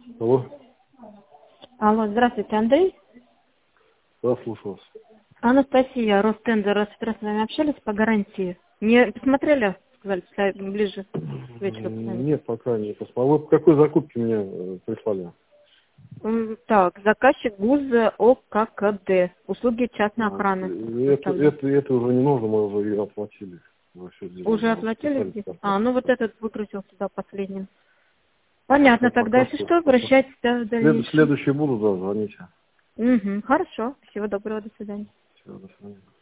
Алло. Алло, здравствуйте, Андрей. Да, слушаю вас. Анастасия, Ростендер, раз с вами общались по гарантии. Не посмотрели? Сказали, ближе к вечеру посмотрим. Нет, пока не посмотрел. А вы по какой закупке мне прислали? Так, заказчик ГУЗ ОККД. Услуги частной охраны. Это уже не нужно, мы уже ее оплатили. Мы всё сделали. Уже оплатили здесь? Ну вот этот выгрузил сюда последним. Понятно, тогда если что, обращайтесь в дальнейшем. Следующие будут, да, звоните. Хорошо. Всего доброго, до свидания. Всего, до свидания.